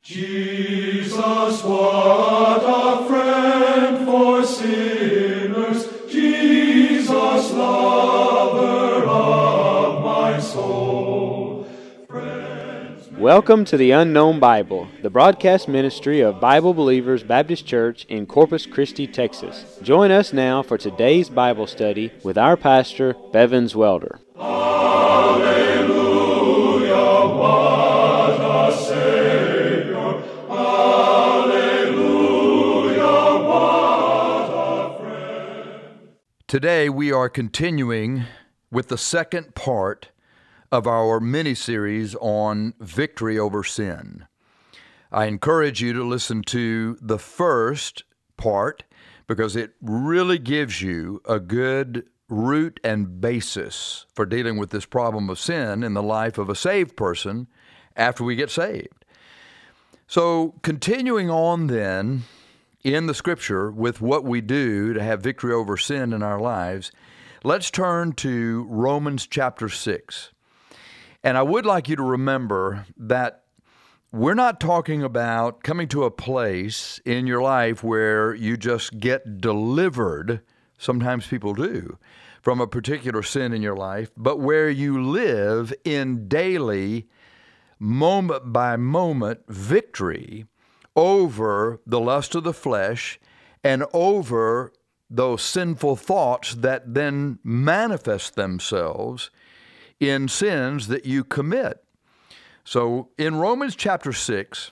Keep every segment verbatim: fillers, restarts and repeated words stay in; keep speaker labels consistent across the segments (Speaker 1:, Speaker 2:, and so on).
Speaker 1: Jesus, what a friend for sinners, Jesus, lover of my soul. Friends,
Speaker 2: Welcome to the Unknown Bible, the broadcast ministry of Bible Believers Baptist Church in Corpus Christi, Texas. Join us now for today's Bible study with our pastor, Bevins Welder.
Speaker 1: Hallelujah, what a Savior. Hallelujah, what a friend.
Speaker 3: Today we are continuing with the second part of our mini-series on victory over sin. I encourage you to listen to the first part because it really gives you a good root and basis for dealing with this problem of sin in the life of a saved person after we get saved. So continuing on then in the Scripture with what we do to have victory over sin in our lives, let's turn to Romans chapter six. And I would like you to remember that we're not talking about coming to a place in your life where you just get delivered, sometimes people do, from a particular sin in your life, but where you live in daily, moment by moment victory over the lust of the flesh and over those sinful thoughts that then manifest themselves in sins that you commit. So in Romans chapter six,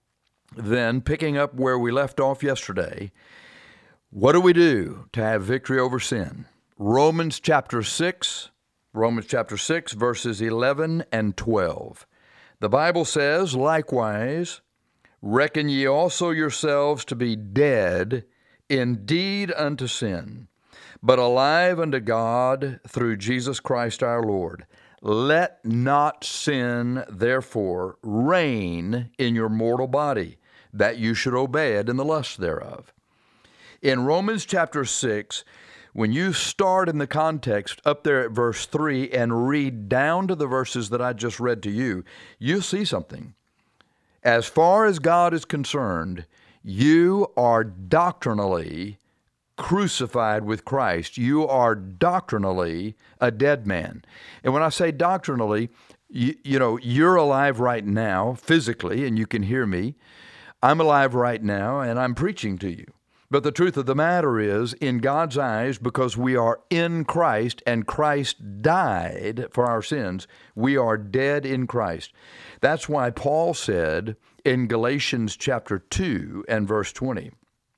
Speaker 3: then picking up where we left off yesterday, what do we do to have victory over sin? Romans chapter six, Romans chapter six, verses eleven and twelve. The Bible says, "Likewise, reckon ye also yourselves to be dead indeed unto sin, but alive unto God through Jesus Christ our Lord. Let not sin, therefore, reign in your mortal body, that you should obey it in the lust thereof." In Romans chapter six, when you start in the context up there at verse three and read down to the verses that I just read to you, you'll see something. As far as God is concerned, you are doctrinally crucified with Christ. You are doctrinally a dead man. And when I say doctrinally, you, you know, you're alive right now physically, and you can hear me. I'm alive right now, and I'm preaching to you. But the truth of the matter is, in God's eyes, because we are in Christ and Christ died for our sins, we are dead in Christ. That's why Paul said in Galatians chapter two and verse twenty,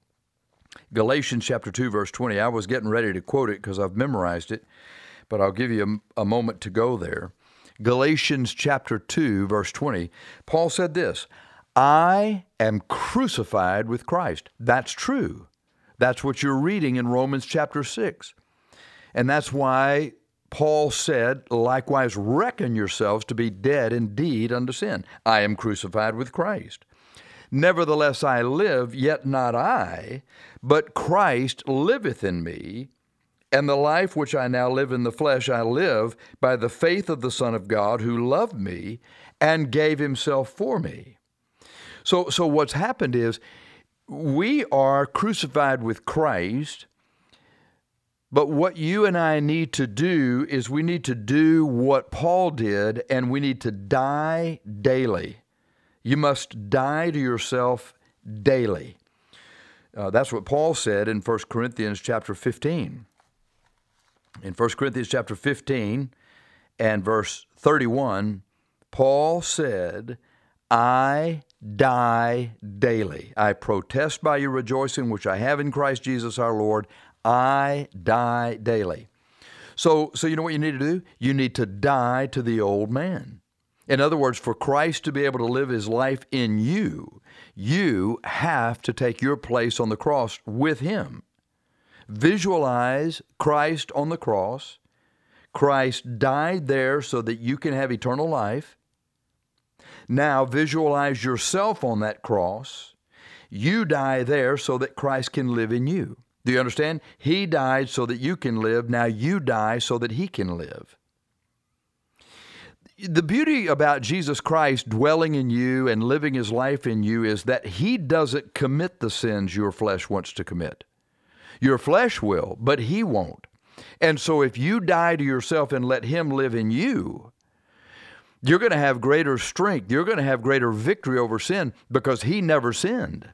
Speaker 3: Galatians chapter two, verse twenty, I was getting ready to quote it because I've memorized it, but I'll give you a, a moment to go there. Galatians chapter two, verse twenty, Paul said this, "I am crucified with Christ." That's true. That's what you're reading in Romans chapter six. And that's why Paul said, "Likewise, reckon yourselves to be dead indeed unto sin. I am crucified with Christ. Nevertheless I live, yet not I, but Christ liveth in me. And the life which I now live in the flesh I live by the faith of the Son of God, who loved me and gave himself for me." So, so what's happened is we are crucified with Christ, but what you and I need to do is we need to do what Paul did, and we need to die daily. You must die to yourself daily. Uh, that's what Paul said in First Corinthians chapter fifteen. In First Corinthians chapter fifteen and verse thirty-one, Paul said, "I die daily. I protest by your rejoicing, which I have in Christ Jesus our Lord. I die daily." So, so you know what you need to do? You need to die to the old man. In other words, for Christ to be able to live his life in you, you have to take your place on the cross with him. Visualize Christ on the cross. Christ died there so that you can have eternal life. Now visualize yourself on that cross. You die there so that Christ can live in you. Do you understand? He died so that you can live. Now you die so that he can live. the beauty about Jesus Christ dwelling in you and living his life in you is that he doesn't commit the sins your flesh wants to commit. Your flesh will, but he won't. And so if you die to yourself and let him live in you, you're going to have greater strength. You're going to have greater victory over sin because he never sinned.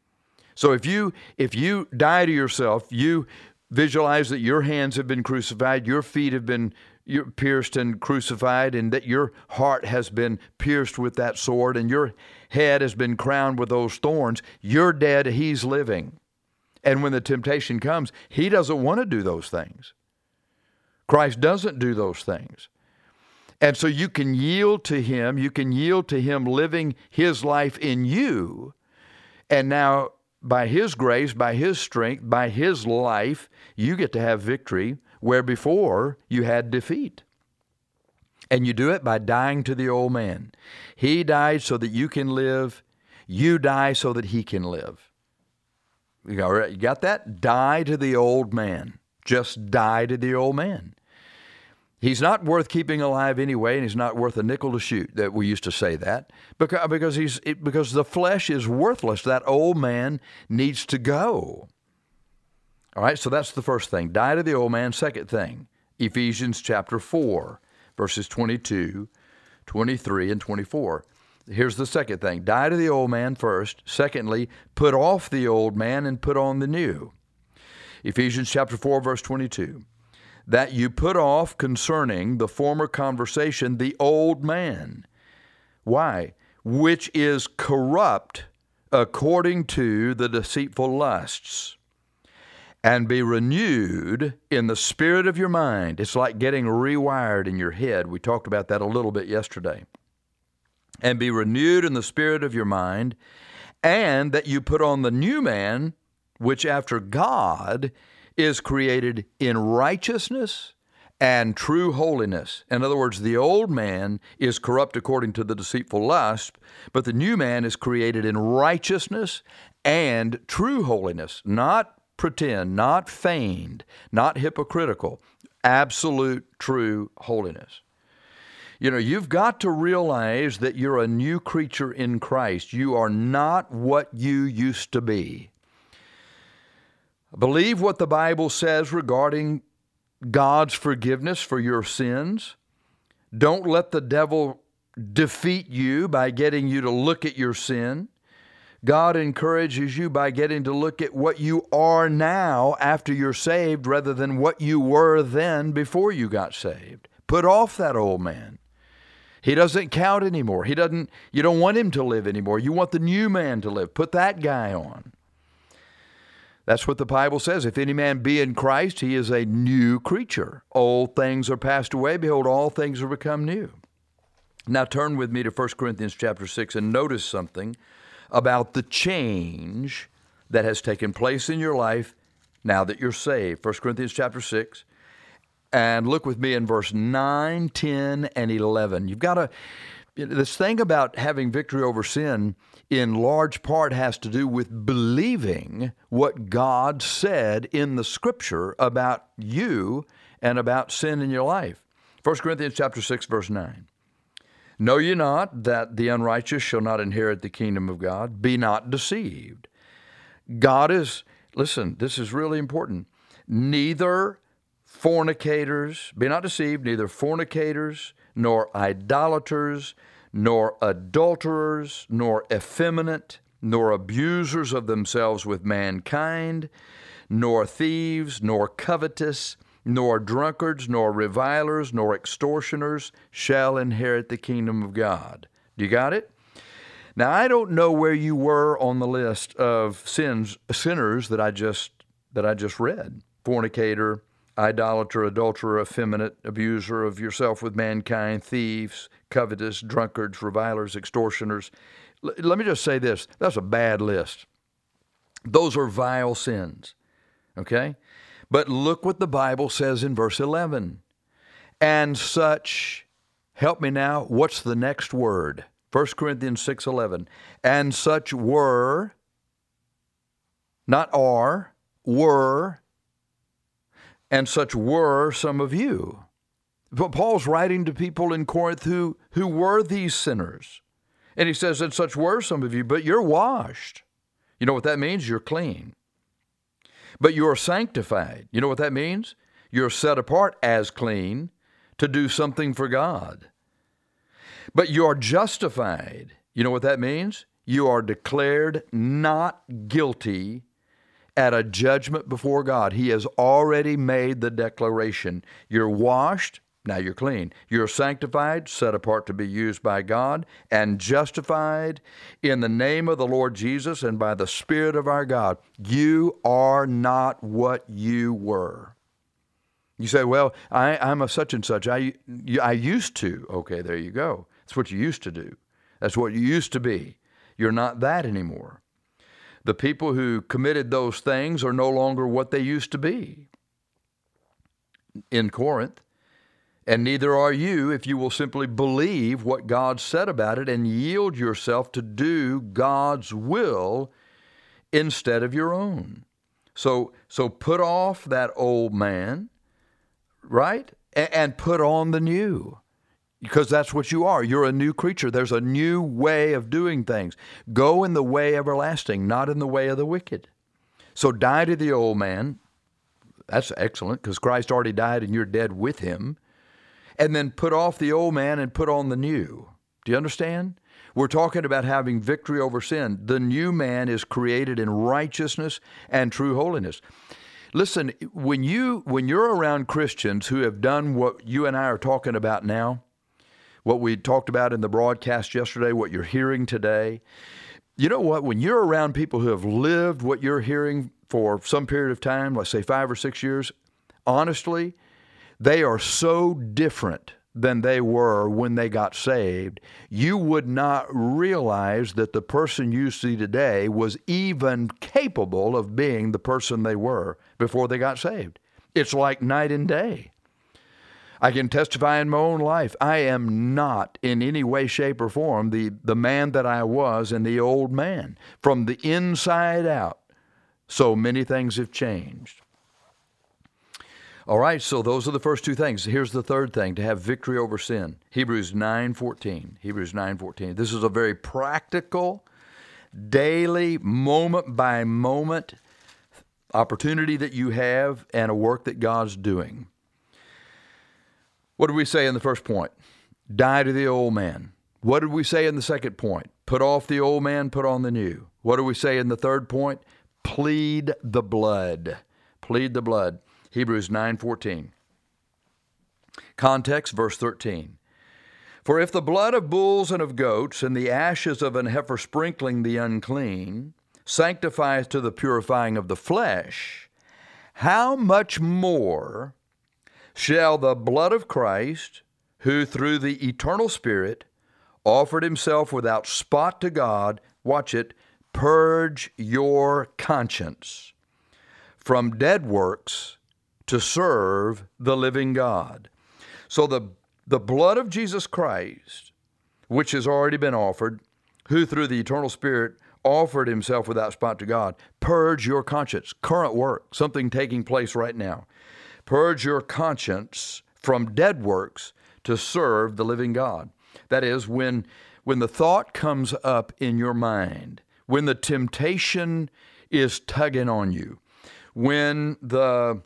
Speaker 3: So if you if you die to yourself, you visualize that your hands have been crucified, your feet have been pierced and crucified, and that your heart has been pierced with that sword, and your head has been crowned with those thorns. You're dead, he's living. And when the temptation comes, he doesn't want to do those things. Christ doesn't do those things. And so you can yield to him, you can yield to him living his life in you, and now by his grace, by his strength, by his life, you get to have victory where before you had defeat. And you do it by dying to the old man. He died so that you can live. You die so that he can live. You got that? Die to the old man. Just die to the old man. He's not worth keeping alive anyway, and he's not worth a nickel to shoot. That we used to say that because because he's it, because the flesh is worthless. That old man needs to go. All right, so that's the first thing. Die to the old man. Second thing, Ephesians chapter four, verses twenty-two, twenty-three, and twenty-four. Here's the second thing. Die to the old man first. Secondly, put off the old man and put on the new. Ephesians chapter four, verse twenty-two. That you put off concerning the former conversation the old man. Why? Which is corrupt according to the deceitful lusts. And be renewed in the spirit of your mind. It's like getting rewired in your head. We talked about that a little bit yesterday. And be renewed in the spirit of your mind, and that you put on the new man, which after God is created in righteousness and true holiness. In other words, the old man is corrupt according to the deceitful lust, but the new man is created in righteousness and true holiness, not pretend, not feigned, not hypocritical, absolute true holiness. You know, you've got to realize that you're a new creature in Christ. You are not what you used to be. Believe what the Bible says regarding God's forgiveness for your sins. Don't let the devil defeat you by getting you to look at your sin. God encourages you by getting to look at what you are now after you're saved rather than what you were then before you got saved. Put off that old man. He doesn't count anymore. He doesn't, you don't want him to live anymore. You want the new man to live. Put that guy on. That's what the Bible says. If any man be in Christ, he is a new creature. Old things are passed away. Behold, all things are become new. Now turn with me to First Corinthians chapter six and notice something about the change that has taken place in your life now that you're saved. First Corinthians chapter six. And look with me in verse nine, ten, and eleven. You've got to, this thing about having victory over sin in large part has to do with believing what God said in the Scripture about you and about sin in your life. First Corinthians chapter six, verse nine. Know ye not that the unrighteous shall not inherit the kingdom of God? Be not deceived. God is, listen, this is really important, neither fornicators, be not deceived, neither fornicators, nor idolaters, nor adulterers, nor effeminate, nor abusers of themselves with mankind, nor thieves, nor covetous, nor drunkards, nor revilers, nor extortioners shall inherit the kingdom of God. Do you got it? Now, I don't know where you were on the list of sins, sinners that I just that I just read. Fornicator, idolater, adulterer, effeminate, abuser of yourself with mankind, thieves, covetous, drunkards, revilers, extortioners. L- let me just say this. That's a bad list. Those are vile sins, okay? But look what the Bible says in verse eleven. And such, help me now, what's the next word? First Corinthians six eleven. And such were, not are, were, and such were some of you. But Paul's writing to people in Corinth who, who were these sinners. And he says, and such were some of you, but you're washed. You know what that means? You're clean. But you're sanctified. You know what that means? You're set apart as clean to do something for God. But you're justified. You know what that means? You are declared not guilty at a judgment before God. He has already made the declaration. You're washed, now you're clean. You're sanctified, set apart to be used by God, and justified in the name of the Lord Jesus and by the Spirit of our God. You are not what you were. You say, well, I, I'm a such and such. I, I used to. Okay, there you go. That's what you used to do. That's what you used to be. You're not that anymore. The people who committed those things are no longer what they used to be in Corinth, and neither are you if you will simply believe what God said about it and yield yourself to do God's will instead of your own. So, so put off that old man, right, and put on the new. Because that's what you are. You're a new creature. There's a new way of doing things. Go in the way everlasting, not in the way of the wicked. So die to the old man. That's excellent, because Christ already died and you're dead with him. And then put off the old man and put on the new. Do you understand? We're talking about having victory over sin. The new man is created in righteousness and true holiness. Listen, when you when you're around Christians who have done what you and I are talking about now, what we talked about in the broadcast yesterday, what you're hearing today, you know what? When you're around people who have lived what you're hearing for some period of time, let's say five or six years, honestly, they are so different than they were when they got saved. You would not realize that the person you see today was even capable of being the person they were before they got saved. It's like night and day. I can testify in my own life. I am not in any way, shape, or form the, the man that I was in the old man. From the inside out, so many things have changed. All right, so those are the first two things. Here's the third thing, to have victory over sin. Hebrews nine fourteen. Hebrews nine fourteen. This is a very practical, daily, moment-by-moment opportunity that you have and a work that God's doing. What did we say in the first point? Die to the old man. What did we say in the second point? Put off the old man, put on the new. What do we say in the third point? Plead the blood. Plead the blood. Hebrews nine fourteen. Context, verse thirteen. For if the blood of bulls and of goats and the ashes of an heifer sprinkling the unclean sanctifieth to the purifying of the flesh, how much more shall the blood of Christ, who through the eternal Spirit offered himself without spot to God, watch it, purge your conscience from dead works to serve the living God. So the, the blood of Jesus Christ, which has already been offered, who through the eternal Spirit offered himself without spot to God, purge your conscience, current work, something taking place right now. Purge your conscience from dead works to serve the living God. That is, when, when the thought comes up in your mind, when the temptation is tugging on you, when the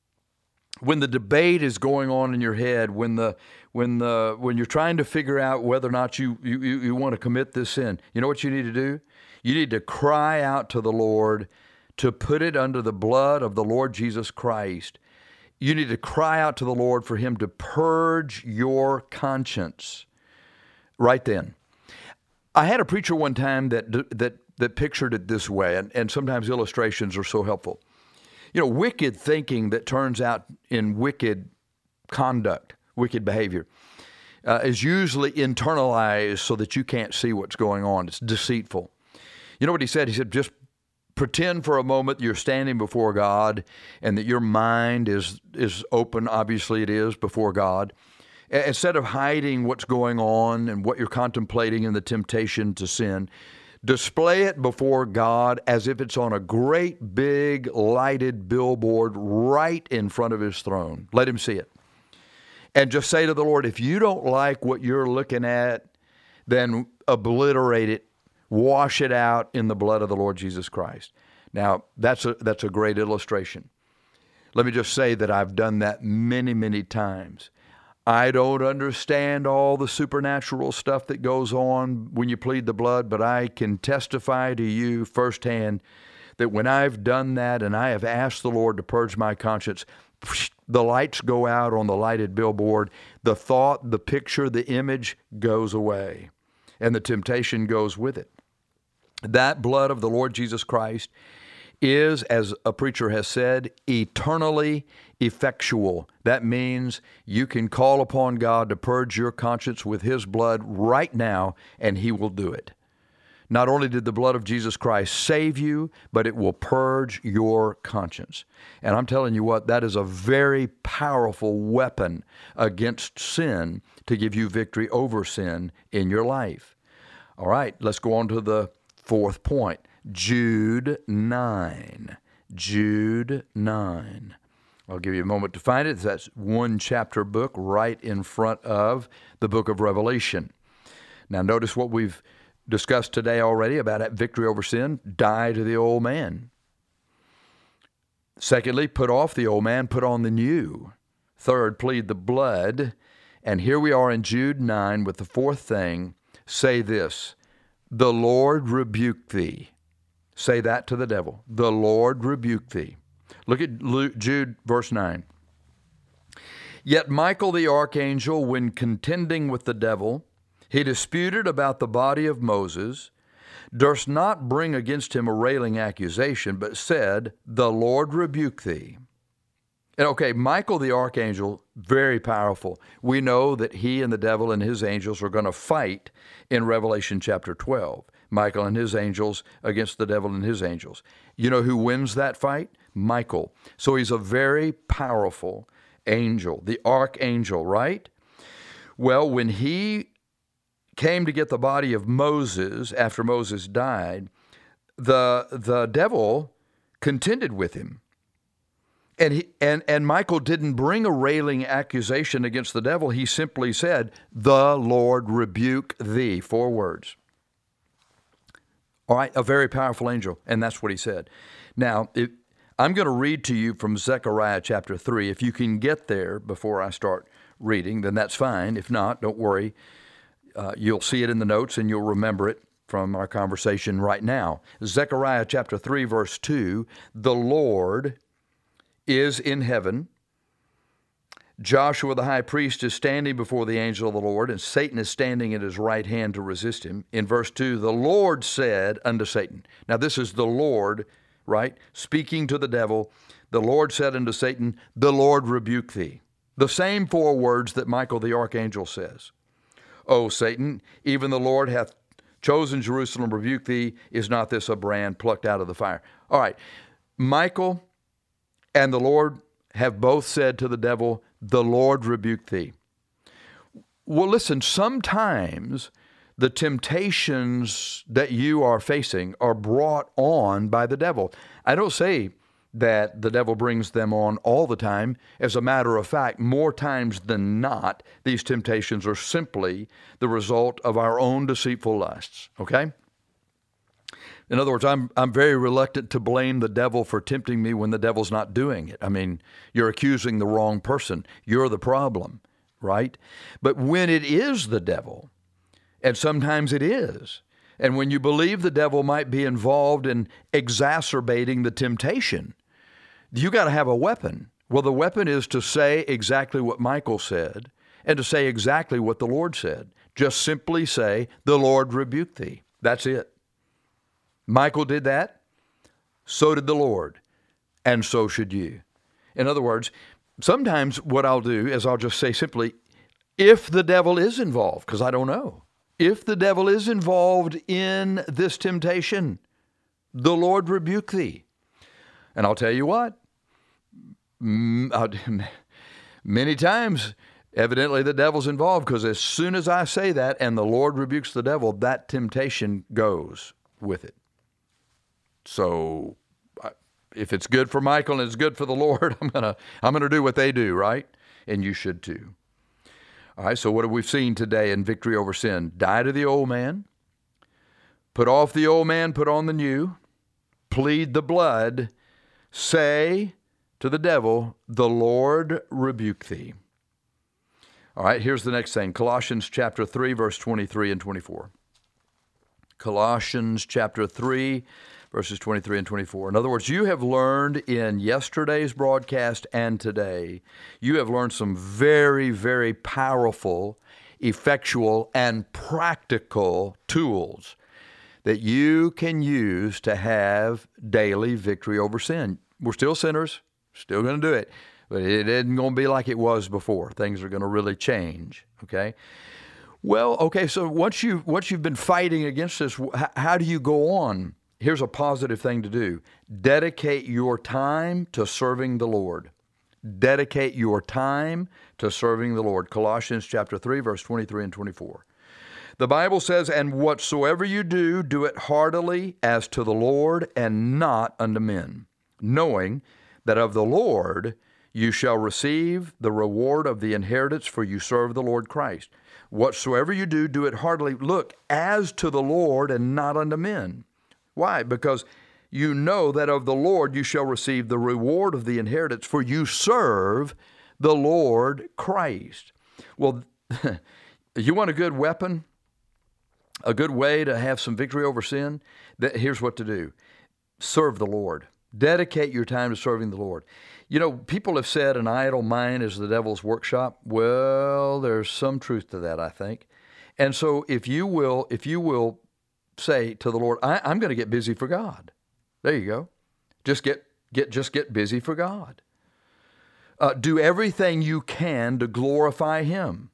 Speaker 3: when the debate is going on in your head, when the when the when you're trying to figure out whether or not you you, you want to commit this sin, you know what you need to do? You need to cry out to the Lord to put it under the blood of the Lord Jesus Christ. You need to cry out to the Lord for him to purge your conscience right then. I had a preacher one time that that that pictured it this way, and, and sometimes illustrations are so helpful. You know, wicked thinking that turns out in wicked conduct, wicked behavior, uh, is usually internalized so that you can't see what's going on. It's deceitful. You know what he said? He said, just pretend for a moment you're standing before God and that your mind is is open. Obviously it is before God. Instead of hiding what's going on and what you're contemplating and the temptation to sin, display it before God as if it's on a great big lighted billboard right in front of his throne. Let him see it. and just say to the Lord, if you don't like what you're looking at, then obliterate it, wash it out in the blood of the Lord Jesus Christ. Now, that's a, that's a great illustration. Let me just say that I've done that many, many times. I don't understand all the supernatural stuff that goes on when you plead the blood, but I can testify to you firsthand that when I've done that and I have asked the Lord to purge my conscience, the lights go out on the lighted billboard, the thought, the picture, the image goes away, and the temptation goes with it. That blood of the Lord Jesus Christ is, as a preacher has said, eternally effectual. That means you can call upon God to purge your conscience with His blood right now, and He will do it. Not only did the blood of Jesus Christ save you, but it will purge your conscience. And I'm telling you what, that is a very powerful weapon against sin to give you victory over sin in your life. All right, let's go on to the fourth point. Jude nine. Jude nine. I'll give you a moment to find it. That's one chapter book right in front of the book of Revelation. Now notice what we've discussed today already about victory over sin. Die to the old man. Secondly, put off the old man, put on the new. Third, plead the blood. And here we are in Jude nine with the fourth thing. Say this, the Lord rebuke thee. Say that to the devil. The Lord rebuke thee. Look at Jude verse nine. Yet Michael the archangel, when contending with the devil, he disputed about the body of Moses, durst not bring against him a railing accusation, but said, the Lord rebuke thee. And okay, Michael the archangel, very powerful. We know that he and the devil and his angels are going to fight in Revelation chapter twelve. Michael and his angels against the devil and his angels. You know who wins that fight? Michael. So he's a very powerful angel, the archangel, right? Well, when he came to get the body of Moses after Moses died, the, the devil contended with him. And, he, and, and Michael didn't bring a railing accusation against the devil. He simply said, the Lord rebuke thee. Four words. All right, a very powerful angel, and that's what he said. Now, it, I'm going to read to you from Zechariah chapter three. If you can get there before I start reading, then that's fine. If not, don't worry. Uh, you'll see it in the notes, and you'll remember it from our conversation right now. Zechariah chapter three, verse two, the Lord is in heaven. Joshua the high priest is standing before the angel of the Lord, and Satan is standing at his right hand to resist him. In verse two, the Lord said unto Satan. Now this is the Lord, right, speaking to the devil. The Lord said unto Satan, the Lord rebuke thee. The same four words that Michael the archangel says. O Satan, even the Lord hath chosen Jerusalem, rebuke thee. Is not this a brand plucked out of the fire? All right, Michael and the Lord have both said to the devil, the Lord rebuke thee. Well, listen, sometimes the temptations that you are facing are brought on by the devil. I don't say that the devil brings them on all the time. As a matter of fact, more times than not, these temptations are simply the result of our own deceitful lusts, okay? In other words, I'm I'm very reluctant to blame the devil for tempting me when the devil's not doing it. I mean, you're accusing the wrong person. You're the problem, right? But when it is the devil, and sometimes it is, and when you believe the devil might be involved in exacerbating the temptation, you got to have a weapon. Well, the weapon is to say exactly what Michael said and to say exactly what the Lord said. Just simply say, the Lord rebuke thee. That's it. Michael did that, so did the Lord, and so should you. In other words, sometimes what I'll do is I'll just say simply, if the devil is involved, because I don't know, if the devil is involved in this temptation, the Lord rebuke thee. And I'll tell you what, many times, evidently the devil's involved, because as soon as I say that and the Lord rebukes the devil, that temptation goes with it. So if it's good for Michael and it's good for the Lord, I'm gonna I'm gonna do what they do, right? And you should too. All right, so what have we seen today in Victory Over Sin? Die to the old man, put off the old man, put on the new, plead the blood, say to the devil, the Lord rebuke thee. All right, here's the next thing. Colossians chapter three, verse twenty-three and twenty-four. Colossians chapter three, verses twenty-three and twenty-four. In other words, you have learned in yesterday's broadcast and today, you have learned some very, very powerful, effectual, and practical tools that you can use to have daily victory over sin. We're still sinners, still going to do it, but it isn't going to be like it was before. Things are going to really change, okay? Well, okay, so once, you, once you've been fighting against this, how, how do you go on? Here's a positive thing to do. Dedicate your time to serving the Lord. Dedicate your time to serving the Lord. Colossians chapter three, verse twenty-three and twenty-four. The Bible says, and whatsoever you do, do it heartily as to the Lord and not unto men, knowing that of the Lord you shall receive the reward of the inheritance, for you serve the Lord Christ. Whatsoever you do, do it heartily. Look, as to the Lord and not unto men. Why? Because you know that of the Lord you shall receive the reward of the inheritance, for you serve the Lord Christ. Well, you want a good weapon? A good way to have some victory over sin? Here's what to do. Serve the Lord. Dedicate your time to serving the Lord. You know, people have said an idle mind is the devil's workshop. Well, there's some truth to that, I think. And so if you will, if you will say to the Lord, I, I'm going to get busy for God. There you go. Just get, get, just get busy for God. Uh, do everything you can to glorify Him.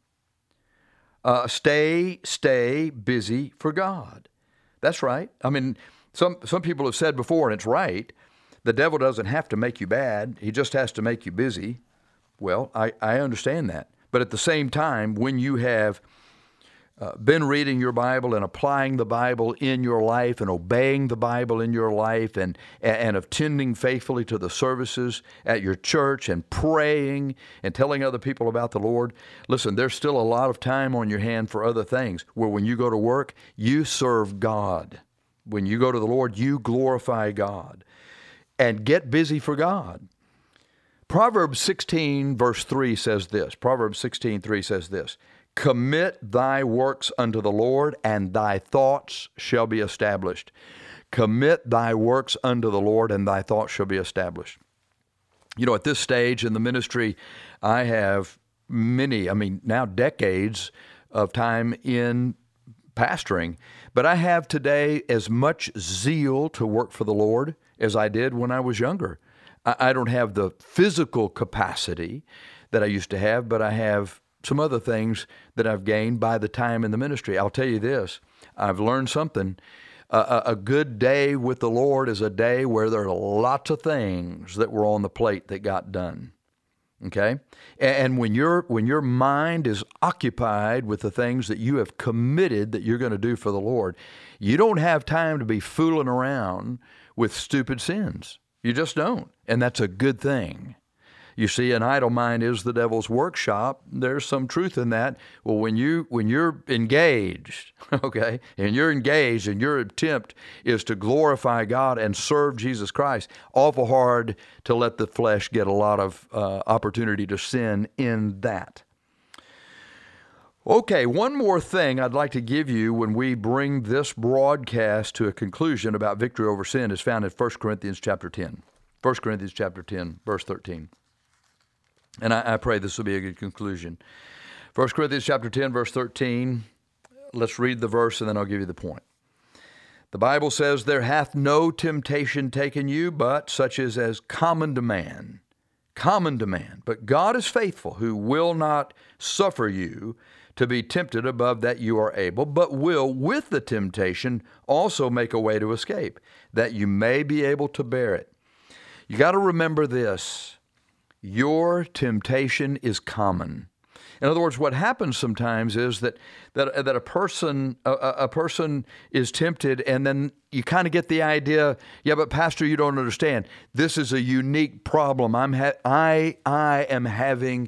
Speaker 3: Uh, stay, stay busy for God. That's right. I mean, some, some people have said before, and it's right, the devil doesn't have to make you bad. He just has to make you busy. Well, I, I understand that. But at the same time, when you have uh, been reading your Bible and applying the Bible in your life and obeying the Bible in your life and, and attending faithfully to the services at your church and praying and telling other people about the Lord, listen, there's still a lot of time on your hand for other things, where when you go to work, you serve God. When you go to the Lord, you glorify God. And get busy for God. Proverbs sixteen, verse three says this. Proverbs sixteen, three says this. Commit thy works unto the Lord, and thy thoughts shall be established. Commit thy works unto the Lord, and thy thoughts shall be established. You know, at this stage in the ministry, I have many, I mean, now decades of time in pastoring, but I have today as much zeal to work for the Lord as I did when I was younger. I don't have the physical capacity that I used to have, but I have some other things that I've gained by the time in the ministry. I'll tell you this, I've learned something. Uh, a good day with the Lord is a day where there are lots of things that were on the plate that got done. Okay? And when your when your mind is occupied with the things that you have committed that you're going to do for the Lord, you don't have time to be fooling around with stupid sins. You just don't. And that's a good thing. You see, an idle mind is the devil's workshop. There's some truth in that. Well, when you when you're engaged, okay, and you're engaged and your attempt is to glorify God and serve Jesus Christ, awful hard to let the flesh get a lot of uh, opportunity to sin in that. Okay, one more thing I'd like to give you when we bring this broadcast to a conclusion about victory over sin is found in First Corinthians chapter ten. First Corinthians chapter ten, verse thirteen. And I, I pray this will be a good conclusion. First Corinthians chapter ten, verse thirteen. Let's read the verse and then I'll give you the point. The Bible says, there hath no temptation taken you, but such is as common to man. Common to man. But God is faithful, who will not suffer you to be tempted above that you are able, but will with the temptation also make a way to escape, that you may be able to bear it. You got to remember this. Your temptation is common. In other words, what happens sometimes is that that, that a person a, a person is tempted, and then you kind of get the idea, yeah, but Pastor, you don't understand. This is a unique problem. I'm ha- I I am having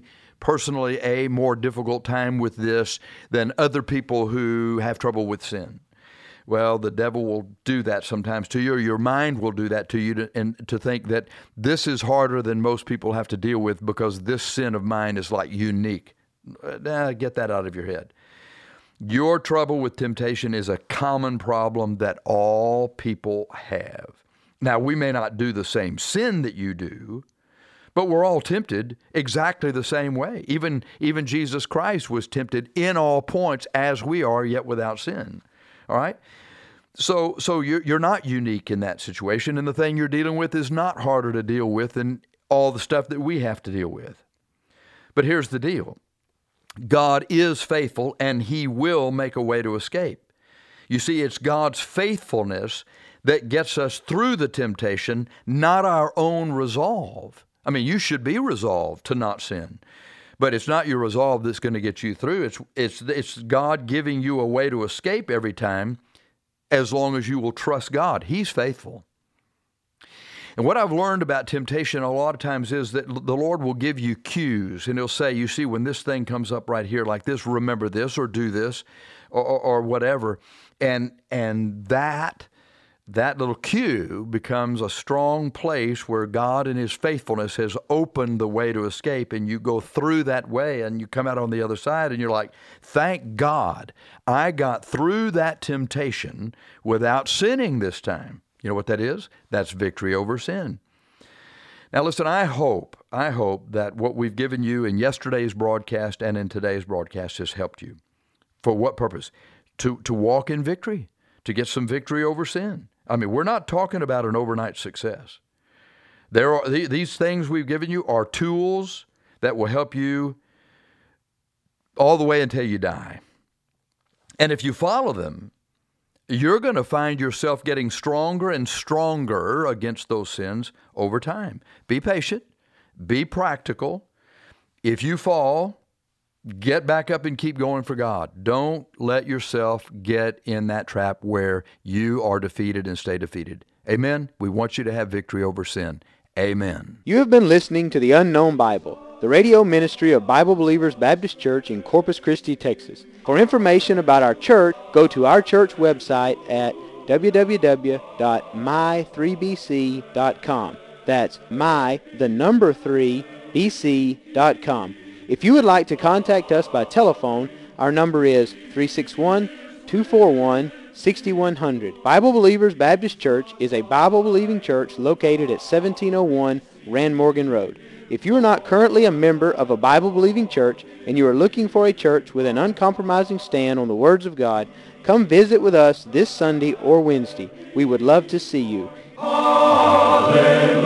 Speaker 3: personally a more difficult time with this than other people who have trouble with sin. Well, the devil will do that sometimes to you, or your mind will do that to you, to, and to think that this is harder than most people have to deal with because this sin of mine is like unique. Nah, get that out of your head. Your trouble with temptation is a common problem that all people have. Now, we may not do the same sin that you do, but we're all tempted exactly the same way. Even, even Jesus Christ was tempted in all points as we are, yet without sin. All right? So so you're, you're not unique in that situation, and the thing you're dealing with is not harder to deal with than all the stuff that we have to deal with. But here's the deal. God is faithful, and He will make a way to escape. You see, it's God's faithfulness that gets us through the temptation, not our own resolve. I mean, you should be resolved to not sin. But it's not your resolve that's going to get you through. It's, it's, it's God giving you a way to escape every time, as long as you will trust God. He's faithful. And what I've learned about temptation a lot of times is that the Lord will give you cues, and He'll say, you see, when this thing comes up right here like this, remember this or do this or, or, or whatever. And, and that that little cue becomes a strong place where God in His faithfulness has opened the way to escape, and you go through that way and you come out on the other side and you're like, thank God I got through that temptation without sinning this time. You know what that is? That's victory over sin. Now listen, I hope, I hope that what we've given you in yesterday's broadcast and in today's broadcast has helped you. For what purpose? To, to walk in victory, to get some victory over sin. I mean, we're not talking about an overnight success. There are these things we've given you are tools that will help you all the way until you die. And if you follow them, you're going to find yourself getting stronger and stronger against those sins over time. Be patient. Be practical. If you fall, get back up and keep going for God. Don't let yourself get in that trap where you are defeated and stay defeated. Amen? We want you to have victory over sin. Amen.
Speaker 2: You have been listening to The Unknown Bible, the radio ministry of Bible Believers Baptist Church in Corpus Christi, Texas. For information about our church, go to our church website at w w w dot my three b c dot com. That's my, the number three, b c dot com. If you would like to contact us by telephone, our number is three six one, two four one, six one zero zero. Bible Believers Baptist Church is a Bible-believing church located at seventeen oh one Rand Morgan Road. If you are not currently a member of a Bible-believing church and you are looking for a church with an uncompromising stand on the words of God, come visit with us this Sunday or Wednesday. We would love to see you.
Speaker 1: Hallelujah.